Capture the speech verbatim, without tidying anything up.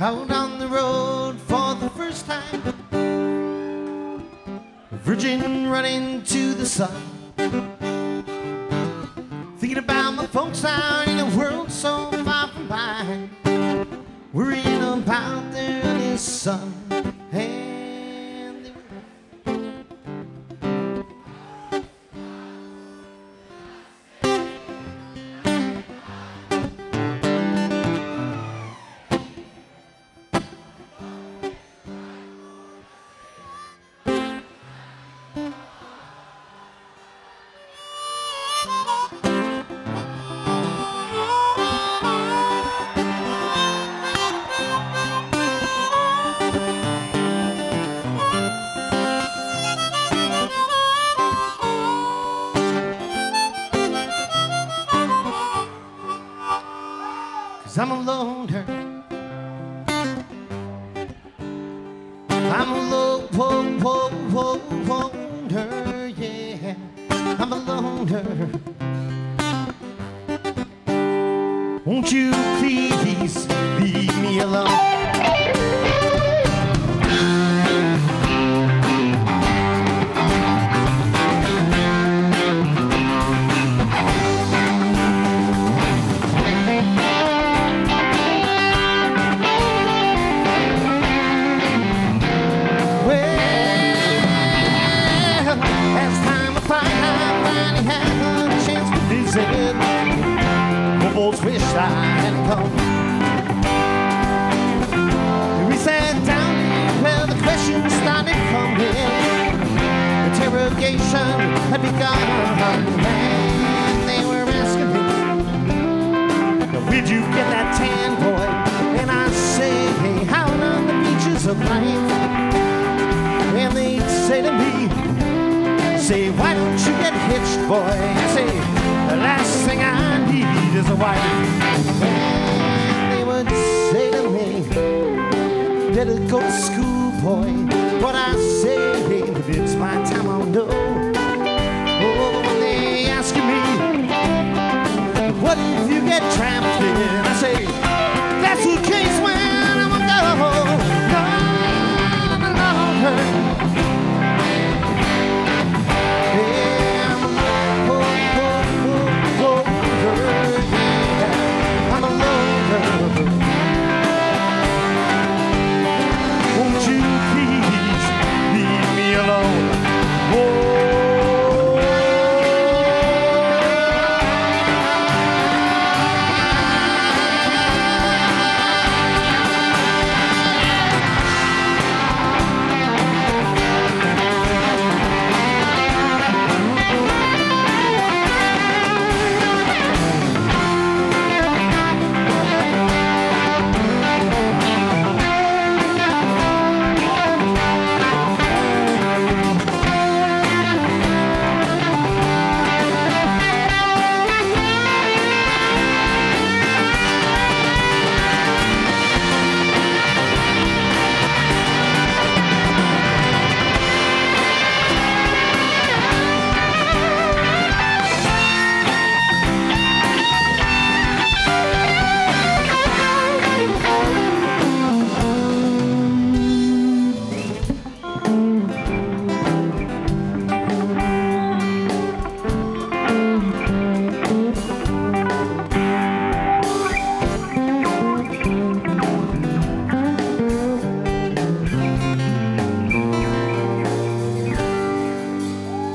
out on the road for the first time. Virgin running to the sun. Thinking about my folks out in a world so far from mine. Worrying about their early son. And they I'm a loner. I'm a low, whoa, whoa, whoa, loner, yeah. I'm a loner. Won't you please leave me alone? Wish I had come. We sat down where the questions started coming. Interrogation had begun, and they were asking me, where'd you get that tan, boy? And I say, hey, out on the beaches of life. And they'd say to me, say, why don't you get hitched, boy? I say, the last thing I need is a wife. And they would say to me, better go to